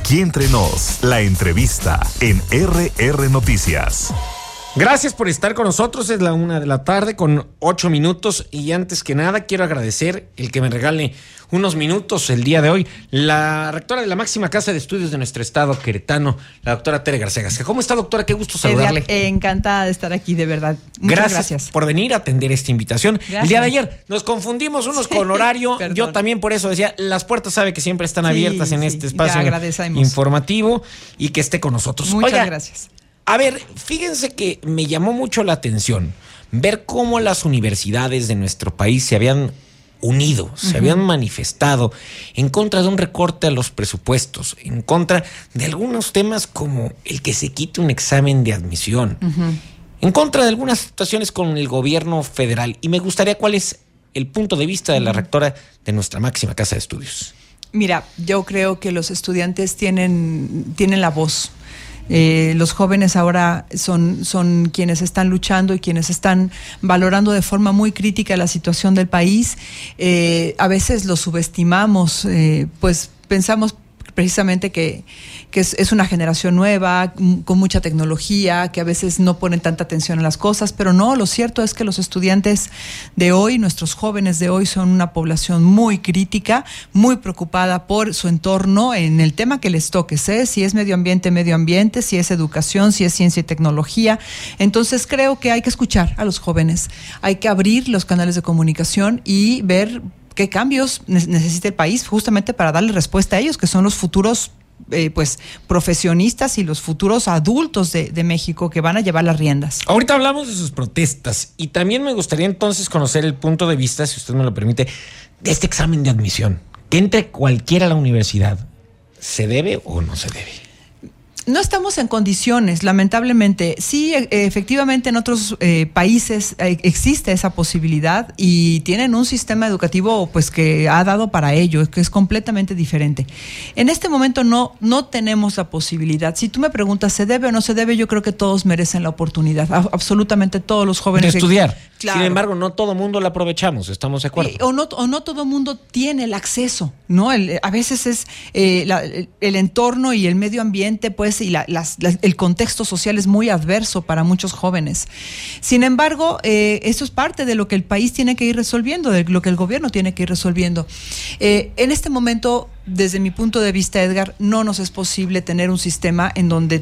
Aquí entre nos, la entrevista en RR Noticias. Gracias por estar con nosotros. Es la 1:00 con 8 minutos. Y antes que nada, quiero agradecer el que me regale unos minutos el día de hoy. La rectora de la máxima casa de estudios de nuestro estado queretano, la doctora Tere García Gasca. ¿Cómo está, doctora? Qué gusto saludarle. Encantada de estar aquí, de verdad. Muchas gracias por venir a atender esta invitación. Gracias. El día de ayer nos confundimos unos con horario. Yo también por eso decía, las puertas sabe que siempre están abiertas en este espacio informativo y que esté con nosotros. Muchas gracias. A ver, fíjense que me llamó mucho la atención ver cómo las universidades de nuestro país se habían unido, se habían manifestado en contra de un recorte a los presupuestos, en contra de algunos temas como el que se quite un examen de admisión, en contra de algunas situaciones con el gobierno federal. Y me gustaría cuál es el punto de vista de la rectora de nuestra máxima casa de estudios. Mira, yo creo que los estudiantes tienen la voz. Los jóvenes ahora son quienes están luchando y quienes están valorando de forma muy crítica la situación del país. A veces lo subestimamos, pues pensamos precisamente que es una generación nueva, con mucha tecnología, que a veces no ponen tanta atención a las cosas, pero no, lo cierto es que los estudiantes de hoy, nuestros jóvenes de hoy, son una población muy crítica, muy preocupada por su entorno en el tema que les toque, si es medio ambiente, si es educación, si es ciencia y tecnología. Entonces creo que hay que escuchar a los jóvenes, hay que abrir los canales de comunicación y ver qué cambios necesita el país justamente para darle respuesta a ellos, que son los futuros profesionistas y los futuros adultos de México que van a llevar las riendas. Ahorita hablamos de sus protestas y también me gustaría entonces conocer el punto de vista, si usted me lo permite, de este examen de admisión. Que entre cualquiera a la universidad, ¿se debe o no se debe? No estamos en condiciones, lamentablemente. Sí, efectivamente en otros países existe esa posibilidad y tienen un sistema educativo pues que ha dado para ello, que es completamente diferente. En este momento no tenemos la posibilidad. Si tú me preguntas, ¿se debe o no se debe? Yo creo que todos merecen la oportunidad, absolutamente todos los jóvenes. De estudiar. Claro. Sin embargo, no todo mundo la aprovechamos, ¿estamos de acuerdo? O no todo mundo tiene el acceso, ¿no? A veces es el entorno y el medio ambiente, pues, y el contexto social es muy adverso para muchos jóvenes. Sin embargo, eso es parte de lo que el país tiene que ir resolviendo, de lo que el gobierno tiene que ir resolviendo. En este momento, desde mi punto de vista, Edgar, no nos es posible tener un sistema en donde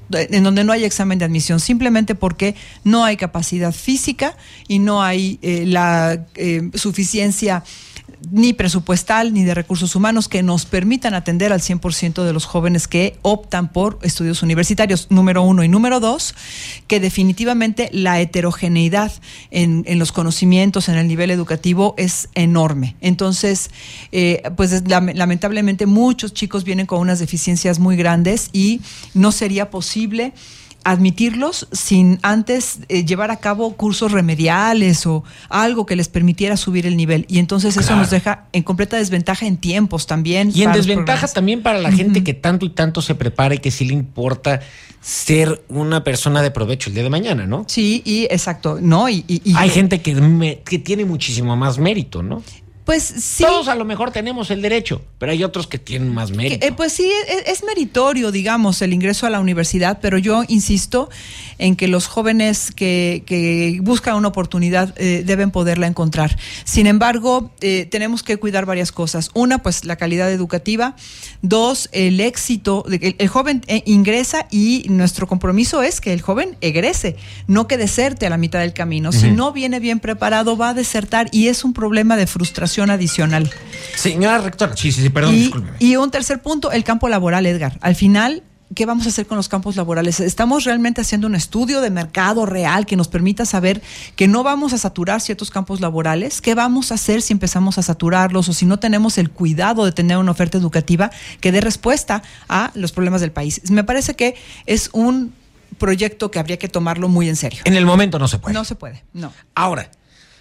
no hay examen de admisión, simplemente porque no hay capacidad física y no hay la suficiencia ni presupuestal ni de recursos humanos que nos permitan atender al 100% de los jóvenes que optan por estudios universitarios, número uno. Y número dos, que definitivamente la heterogeneidad en los conocimientos, en el nivel educativo es enorme. Entonces, pues lamentablemente muchos chicos vienen con unas deficiencias muy grandes y no sería posible admitirlos sin antes llevar a cabo cursos remediales o algo que les permitiera subir el nivel. Y entonces eso nos deja en completa desventaja en tiempos también. Y en desventaja también para la gente que tanto y tanto se prepara y que sí le importa ser una persona de provecho el día de mañana, ¿no? Sí, y exacto, ¿no? Y hay gente que tiene muchísimo más mérito, ¿no? Pues sí. Todos a lo mejor tenemos el derecho, pero hay otros que tienen más mérito. Pues sí, es meritorio, digamos, el ingreso a la universidad, pero yo insisto en que los jóvenes que buscan una oportunidad deben poderla encontrar. Sin embargo, tenemos que cuidar varias cosas. Una, pues la calidad educativa. Dos, el éxito. El joven ingresa y nuestro compromiso es que el joven egrese, no que deserte a la mitad del camino. Si no viene bien preparado, va a desertar y es un problema de frustración adicional. Señora rectora, sí, perdón, discúlpeme. Y un tercer punto, el campo laboral, Edgar. Al final, ¿qué vamos a hacer con los campos laborales? ¿Estamos realmente haciendo un estudio de mercado real que nos permita saber que no vamos a saturar ciertos campos laborales? ¿Qué vamos a hacer si empezamos a saturarlos o si no tenemos el cuidado de tener una oferta educativa que dé respuesta a los problemas del país? Me parece que es un proyecto que habría que tomarlo muy en serio. En el momento no se puede. No se puede, no. Ahora,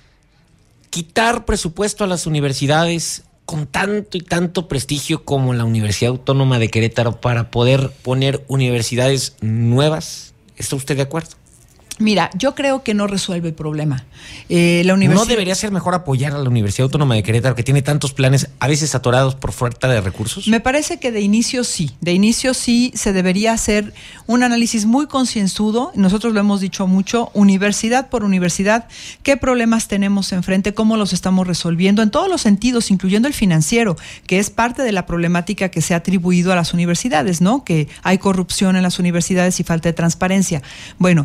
quitar presupuesto a las universidades con tanto y tanto prestigio como la Universidad Autónoma de Querétaro para poder poner universidades nuevas, ¿está usted de acuerdo? Mira, yo creo que no resuelve el problema. La universidad... ¿No debería ser mejor apoyar a la Universidad Autónoma de Querétaro, que tiene tantos planes, a veces atorados por falta de recursos? Me parece que de inicio sí se debería hacer un análisis muy concienzudo. Nosotros lo hemos dicho mucho, universidad por universidad, qué problemas tenemos enfrente, cómo los estamos resolviendo en todos los sentidos, incluyendo el financiero, que es parte de la problemática que se ha atribuido a las universidades, ¿no? Que hay corrupción en las universidades y falta de transparencia. Bueno,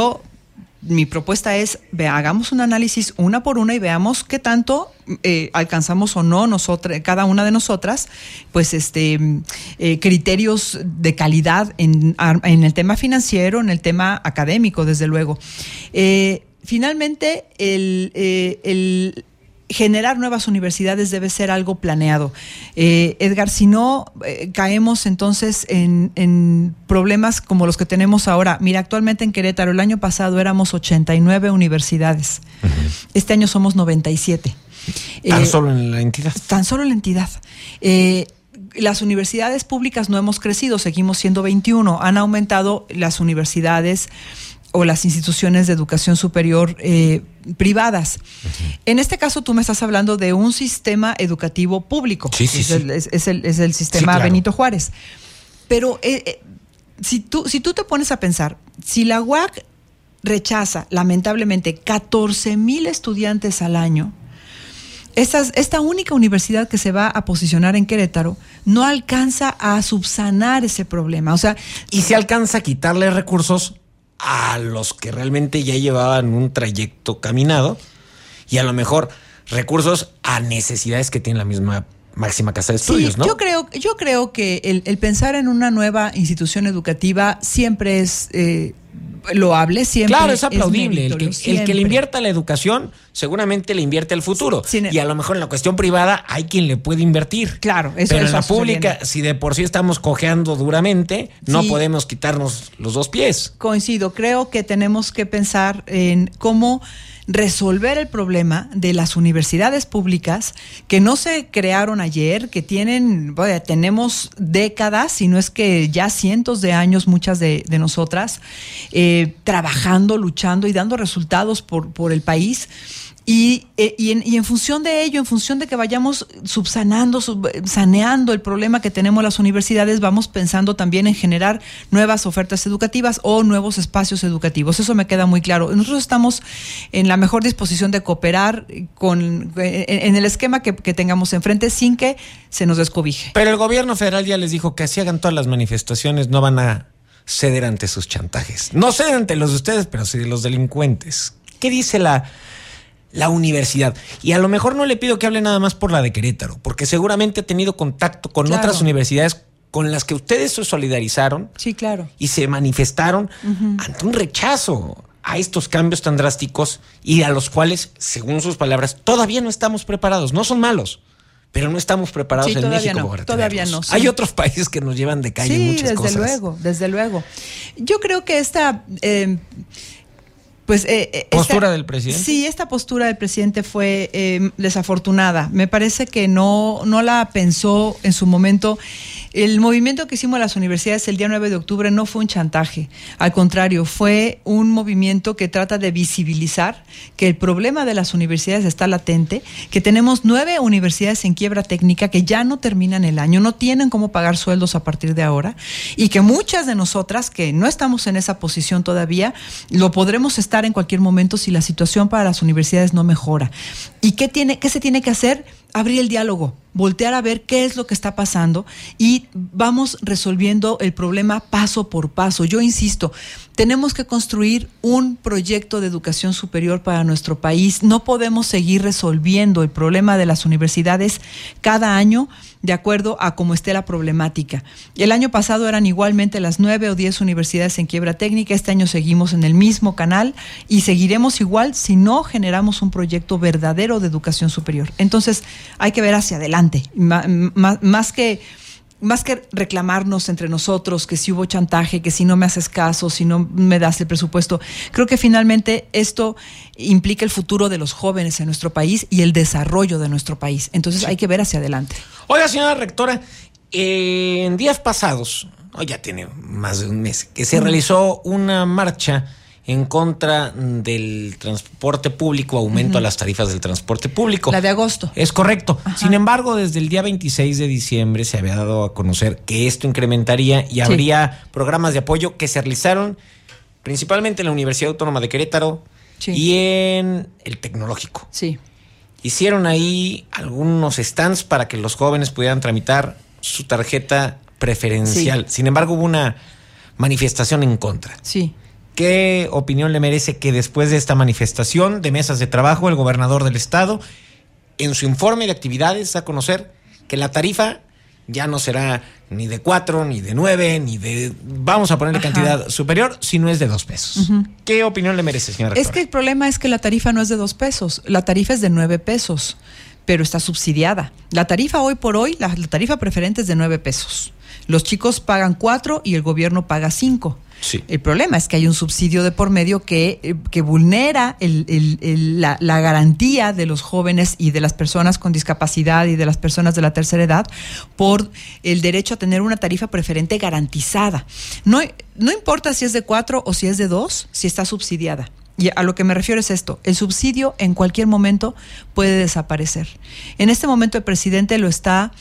mi propuesta es, hagamos un análisis una por una y veamos qué tanto alcanzamos o no cada una de nosotras, pues criterios de calidad en el tema financiero, en el tema académico, desde luego. Finalmente, el generar nuevas universidades debe ser algo planeado. Edgar, si no, caemos entonces en problemas como los que tenemos ahora. Mira, actualmente en Querétaro, el año pasado éramos 89 universidades. Uh-huh. Este año somos 97. ¿Tan solo en la entidad? Tan solo en la entidad. Las universidades públicas no hemos crecido, seguimos siendo 21. Han aumentado las universidades o las instituciones de educación superior privadas. Uh-huh. En este caso tú me estás hablando de un sistema educativo público. Sí. Es el sistema claro. Benito Juárez. Pero si tú te pones a pensar, si la UAC rechaza lamentablemente 14,000 estudiantes al año, esta única universidad que se va a posicionar en Querétaro no alcanza a subsanar ese problema. O sea, y se alcanza a quitarle recursos a los que realmente ya llevaban un trayecto caminado y a lo mejor recursos a necesidades que tiene la misma máxima casa de estudios, sí, ¿no? Yo creo que el pensar en una nueva institución educativa siempre es loable, siempre. Claro, es aplaudible. El que le invierta a la educación seguramente le invierte al futuro. Sí, y a lo mejor en la cuestión privada hay quien le puede invertir. Claro, pero en la pública, si de por sí estamos cojeando duramente, no podemos quitarnos los dos pies. Coincido, creo que tenemos que pensar en cómo resolver el problema de las universidades públicas que no se crearon ayer, que tenemos décadas, si no es que ya cientos de años, muchas de nosotras, trabajando, luchando y dando resultados por el país. Y en función de ello, en función de que vayamos saneando el problema que tenemos las universidades, vamos pensando también en generar nuevas ofertas educativas o nuevos espacios educativos. Eso me queda muy claro. Nosotros estamos en la mejor disposición de cooperar en el esquema que tengamos enfrente sin que se nos descobije. Pero el gobierno federal ya les dijo que así hagan todas las manifestaciones, no van a ceder ante sus chantajes. No ceden ante los de ustedes, pero sí de los delincuentes. ¿Qué dice la universidad? Y a lo mejor no le pido que hable nada más por la de Querétaro, porque seguramente ha tenido contacto con otras universidades con las que ustedes se solidarizaron. Sí, claro. Y se manifestaron ante un rechazo a estos cambios tan drásticos y a los cuales, según sus palabras, todavía no estamos preparados. No son malos, pero no estamos preparados en México para todavía no. Sí. Hay otros países que nos llevan de calle muchas cosas. Sí, desde luego. Yo creo que esta postura del presidente. Sí, esta postura del presidente fue desafortunada. Me parece que no la pensó en su momento. El movimiento que hicimos a las universidades el día 9 de octubre no fue un chantaje. Al contrario, fue un movimiento que trata de visibilizar que el problema de las universidades está latente, que tenemos 9 universidades en quiebra técnica que ya no terminan el año, no tienen cómo pagar sueldos a partir de ahora, y que muchas de nosotras que no estamos en esa posición todavía, lo podremos estar en cualquier momento si la situación para las universidades no mejora. ¿Y qué se tiene que hacer? Abrir el diálogo, voltear a ver qué es lo que está pasando y vamos resolviendo el problema paso por paso. Yo insisto, tenemos que construir un proyecto de educación superior para nuestro país. No podemos seguir resolviendo el problema de las universidades cada año de acuerdo a cómo esté la problemática. El año pasado eran igualmente las 9 o 10 universidades en quiebra técnica. Este año seguimos en el mismo canal y seguiremos igual si no generamos un proyecto verdadero de educación superior. Entonces, hay que ver hacia adelante, más que reclamarnos entre nosotros que si hubo chantaje, que si no me haces caso, si no me das el presupuesto. Creo que finalmente esto implica el futuro de los jóvenes en nuestro país y el desarrollo de nuestro país. Entonces hay que ver hacia adelante. Oiga, señora rectora, en días pasados, ya tiene más de un mes, que se realizó una marcha en contra del transporte público, aumento a las tarifas del transporte público. La de agosto. Es correcto. Ajá. Sin embargo, desde el día 26 de diciembre se había dado a conocer que esto incrementaría y habría programas de apoyo que se realizaron principalmente en la Universidad Autónoma de Querétaro y en el Tecnológico. Sí. Hicieron ahí algunos stands para que los jóvenes pudieran tramitar su tarjeta preferencial. Sin embargo, hubo una manifestación en contra. Sí. ¿Qué opinión le merece que después de esta manifestación de mesas de trabajo, el gobernador del estado, en su informe de actividades, da a conocer que la tarifa ya no será ni de 4, ni de 9, ni de, vamos a ponerle cantidad superior, sino es de 2 pesos? ¿Qué opinión le merece, señora rectora? Es que el problema es que la tarifa no es de 2 pesos, la tarifa es de 9 pesos, pero está subsidiada. La tarifa hoy por hoy, la tarifa preferente es de 9 pesos. Los chicos pagan 4 y el gobierno paga 5. Sí. El problema es que hay un subsidio de por medio que vulnera la garantía de los jóvenes y de las personas con discapacidad y de las personas de la tercera edad por el derecho a tener una tarifa preferente garantizada. No importa si es de 4 o si es de 2, si está subsidiada. Y a lo que me refiero es esto: el subsidio en cualquier momento puede desaparecer. En este momento el presidente el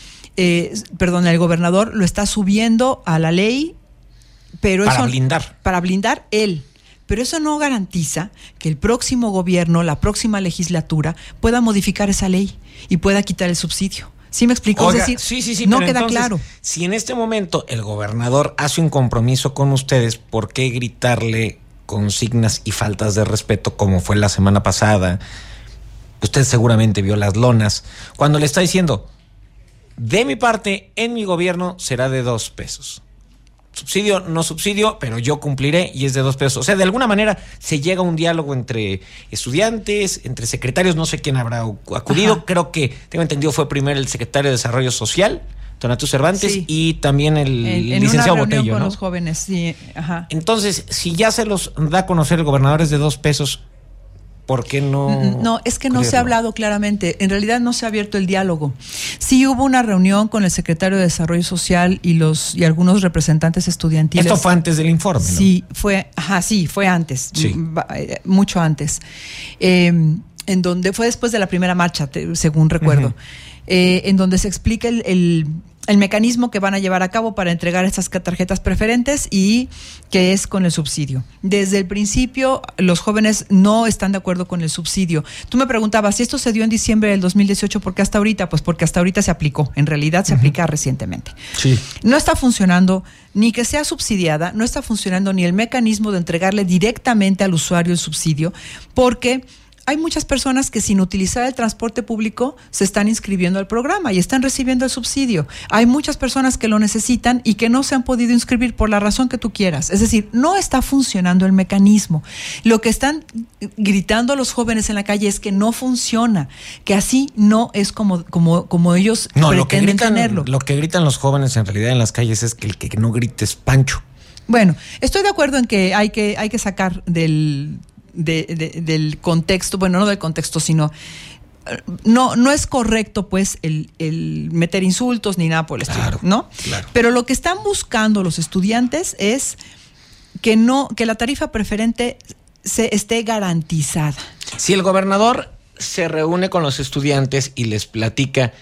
gobernador lo está subiendo a la ley, pero para blindar él. Pero eso no garantiza que el próximo gobierno, la próxima legislatura, pueda modificar esa ley y pueda quitar el subsidio. ¿Sí me explico? Oiga, es decir, sí, no pero queda entonces, claro. Si en este momento el gobernador hace un compromiso con ustedes, ¿por qué gritarle consignas y faltas de respeto como fue la semana pasada? Usted seguramente vio las lonas, cuando le está diciendo: de mi parte, en mi gobierno será de 2 pesos. Subsidio, no subsidio, pero yo cumpliré y es de 2 pesos. O sea, de alguna manera se llega a un diálogo entre estudiantes, entre secretarios, no sé quién habrá acudido. Ajá. Creo que, tengo entendido, fue primero el secretario de Desarrollo Social, Donatiu Cervantes, sí, y también el licenciado Botello, con ¿no? los jóvenes, sí. Ajá. Entonces, si ya se los da a conocer el gobernador es de 2 pesos, ¿por qué no? No, es que no se ha hablado claramente. En realidad no se ha abierto el diálogo. Sí hubo una reunión con el secretario de Desarrollo Social y algunos representantes estudiantiles. Esto fue antes del informe, ¿no? Sí, fue antes, sí, mucho antes. En donde fue después de la primera marcha, según recuerdo. En donde se explica el mecanismo que van a llevar a cabo para entregar estas tarjetas preferentes y que es con el subsidio. Desde el principio, los jóvenes no están de acuerdo con el subsidio. Tú me preguntabas si esto se dio en diciembre del 2018, ¿por qué hasta ahorita? Pues porque hasta ahorita se aplicó. En realidad se aplica recientemente. Sí. No está funcionando ni que sea subsidiada, no está funcionando ni el mecanismo de entregarle directamente al usuario el subsidio, porque hay muchas personas que sin utilizar el transporte público se están inscribiendo al programa y están recibiendo el subsidio. Hay muchas personas que lo necesitan y que no se han podido inscribir por la razón que tú quieras. Es decir, no está funcionando el mecanismo. Lo que están gritando los jóvenes en la calle es que no funciona, que así no es como ellos pretenden tenerlo. Lo que gritan los jóvenes en realidad en las calles es que el que no grite es Pancho. Bueno, estoy de acuerdo en que hay que sacar del contexto, bueno, no del contexto, sino no es correcto pues el meter insultos ni nada por el estilo, ¿no? Claro. Pero lo que están buscando los estudiantes es que la tarifa preferente esté garantizada. Si el gobernador se reúne con los estudiantes y les platica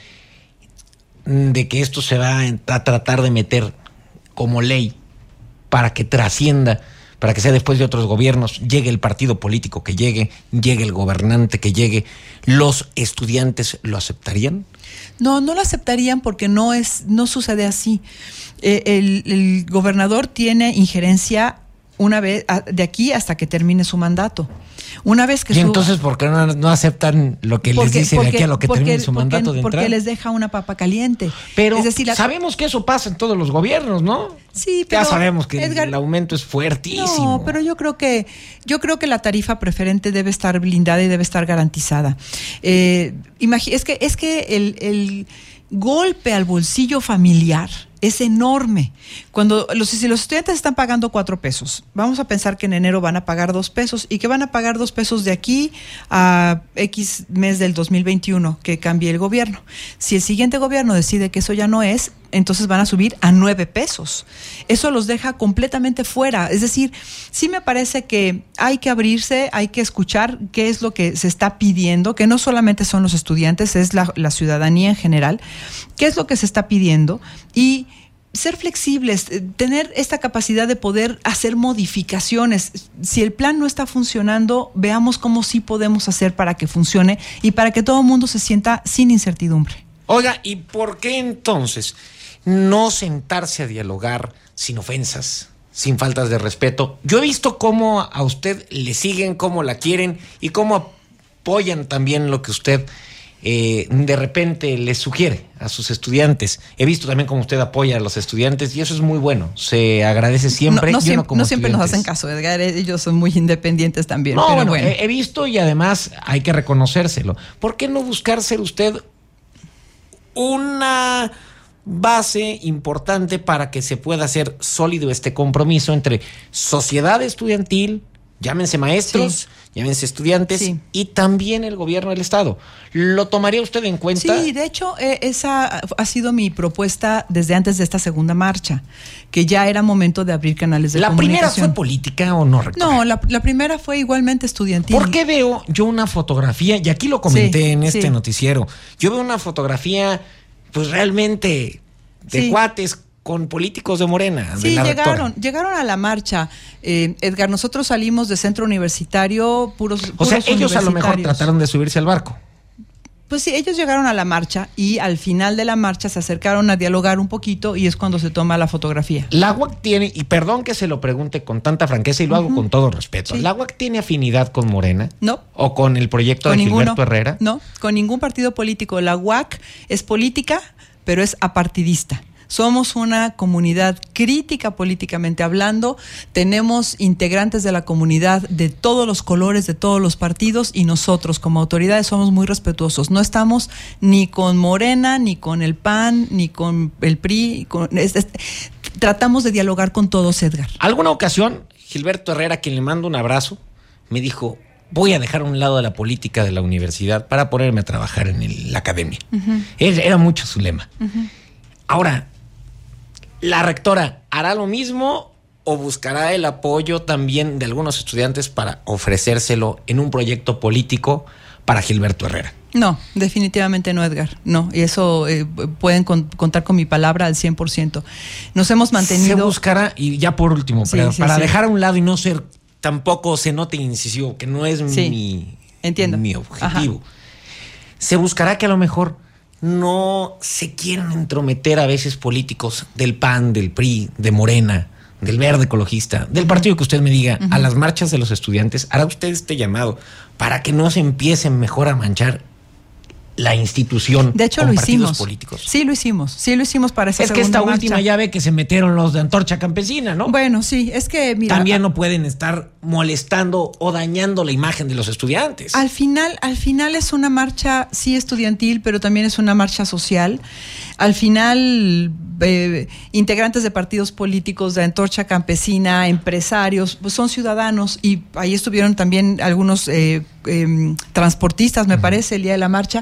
de que esto se va a tratar de meter como ley para que trascienda, para que sea después de otros gobiernos, llegue el partido político que llegue el gobernante que llegue, ¿los estudiantes lo aceptarían? No lo aceptarían porque no sucede así. El gobernador tiene injerencia una vez de aquí hasta que termine su mandato. Una vez que entonces ¿por qué no aceptan lo que les dice de aquí a lo que termine su mandato de entrada? Porque les deja una papa caliente. Pero es decir, sabemos que eso pasa en todos los gobiernos, ¿no? Sí, pero ya sabemos que el aumento es fuertísimo. No, pero yo creo que la tarifa preferente debe estar blindada y debe estar garantizada. Es que el golpe al bolsillo familiar es enorme. Si los estudiantes están pagando 4 pesos, vamos a pensar que en enero van a pagar 2 pesos y que van a pagar 2 pesos de aquí a X mes del 2021 que cambie el gobierno. Si el siguiente gobierno decide que eso ya no es, entonces van a subir a 9 pesos. Eso los deja completamente fuera. Es decir, sí me parece que hay que abrirse, hay que escuchar qué es lo que se está pidiendo, que no solamente son los estudiantes, es la ciudadanía en general, qué es lo que se está pidiendo y ser flexibles, tener esta capacidad de poder hacer modificaciones. Si el plan no está funcionando, veamos cómo sí podemos hacer para que funcione y para que todo el mundo se sienta sin incertidumbre. Oiga, ¿y por qué entonces no sentarse a dialogar sin ofensas, sin faltas de respeto? Yo he visto cómo a usted le siguen, cómo la quieren y cómo apoyan también lo que usted de repente les sugiere a sus estudiantes. He visto también cómo usted apoya a los estudiantes y eso es muy bueno. Se agradece siempre. No siempre nos hacen caso, Edgar. Ellos son muy independientes también. No, pero bueno, he visto y además hay que reconocérselo. ¿Por qué no buscar ser usted una base importante para que se pueda hacer sólido este compromiso entre sociedad estudiantil, llámense maestros, llámense estudiantes, y también el gobierno del Estado? ¿Lo tomaría usted en cuenta? Sí, de hecho, esa ha sido mi propuesta desde antes de esta segunda marcha, que ya era momento de abrir canales de comunicación. ¿La primera fue política o no, rectora? No, la primera fue igualmente estudiantil. ¿Por qué veo yo una fotografía, y aquí lo comenté en este noticiero, yo veo una fotografía pues realmente de cuates con políticos de Morena? Sí, llegaron a la marcha. Edgar, nosotros salimos de centro universitario puros O sea, ellos a lo mejor trataron de subirse al barco. Pues sí, ellos llegaron a la marcha y al final de la marcha se acercaron a dialogar un poquito y es cuando se toma la fotografía. La UAC tiene, y perdón que se lo pregunte con tanta franqueza y lo hago con todo respeto, ¿la UAC tiene afinidad con Morena? No. ¿O con el proyecto de Gilberto Herrera? No, con ningún partido político. La UAC es política, pero es apartidista. Somos una comunidad crítica políticamente hablando, tenemos integrantes de la comunidad de todos los colores, de todos los partidos y nosotros como autoridades somos muy respetuosos. No estamos ni con Morena, ni con el PAN, ni con el PRI. Tratamos de dialogar con todos, Edgar. ¿Alguna ocasión, Gilberto Herrera, quien le mando un abrazo, me dijo: voy a dejar a un lado la política de la universidad para ponerme a trabajar en la academia? Era mucho su lema. Ahora, ¿la rectora hará lo mismo o buscará el apoyo también de algunos estudiantes para ofrecérselo en un proyecto político para Gilberto Herrera? No, definitivamente no, Edgar. No, y eso pueden contar con mi palabra al 100%. Nos hemos mantenido... Se buscará, y ya por último, para dejar a un lado y no ser tampoco se note incisivo, que no es mi objetivo. Ajá. Se buscará que a lo mejor no se quieran entrometer a veces políticos del PAN, del PRI, de Morena, del Verde Ecologista, del partido que usted me diga, a las marchas de los estudiantes. ¿Hará usted este llamado para que no se empiecen mejor a manchar la institución? De hecho, con lo partidos hicimos. Políticos? Sí, lo hicimos para esa segunda marcha. Es que esta última ya ve que se metieron los de Antorcha Campesina, ¿no? Bueno, sí, es que mira, también no pueden estar molestando o dañando la imagen de los estudiantes. Al final es una marcha, sí, estudiantil, pero también es una marcha social. Al final, integrantes de partidos políticos, de Antorcha Campesina, empresarios, pues son ciudadanos, y ahí estuvieron también algunos transportistas, me parece, el día de la marcha.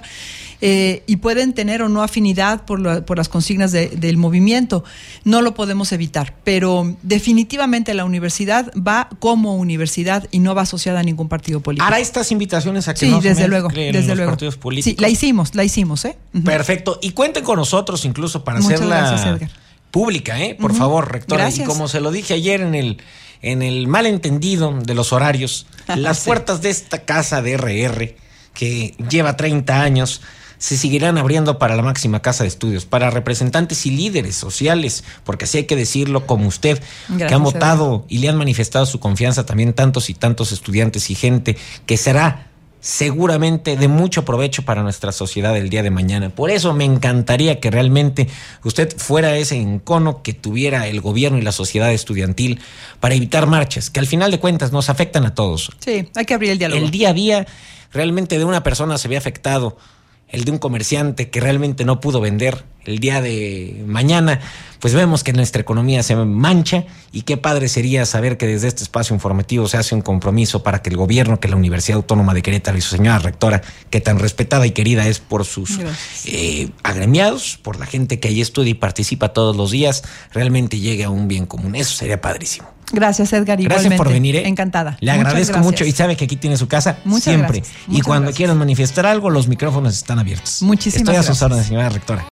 Y pueden tener o no afinidad por las consignas del movimiento. No lo podemos evitar, pero definitivamente la universidad va como universidad y no va asociada a ningún partido político. ¿Hará estas invitaciones a que sí, no desde se luego, desde los partidos políticos? Sí, la hicimos, ¿eh? Perfecto. Y cuenten con nosotros incluso para Muchas hacerla gracias, Edgar. Pública, por favor, rectora. Gracias. Y como se lo dije ayer en el malentendido de los horarios, las puertas de esta casa de RR, que lleva 30 años, se seguirán abriendo para la máxima casa de estudios, para representantes y líderes sociales, porque así hay que decirlo, como usted, que han votado y le han manifestado su confianza también tantos y tantos estudiantes y gente que será seguramente de mucho provecho para nuestra sociedad el día de mañana. Por eso me encantaría que realmente usted fuera ese encono que tuviera el gobierno y la sociedad estudiantil para evitar marchas, que al final de cuentas nos afectan a todos. Sí, hay que abrir el diálogo. El día a día realmente de una persona se ve afectado, el de un comerciante que realmente no pudo vender, el día de mañana, pues vemos que nuestra economía se mancha, y qué padre sería saber que desde este espacio informativo se hace un compromiso para que el gobierno, que la Universidad Autónoma de Querétaro y su señora rectora, que tan respetada y querida es por sus agremiados, por la gente que ahí estudia y participa todos los días, realmente llegue a un bien común. Eso sería padrísimo. Gracias, Edgar. Gracias por venir. Encantada. Le agradezco mucho, y sabe que aquí tiene su casa siempre. Y cuando quieran manifestar algo, los micrófonos están abiertos. Muchísimas gracias. Estoy a sus órdenes, señora rectora.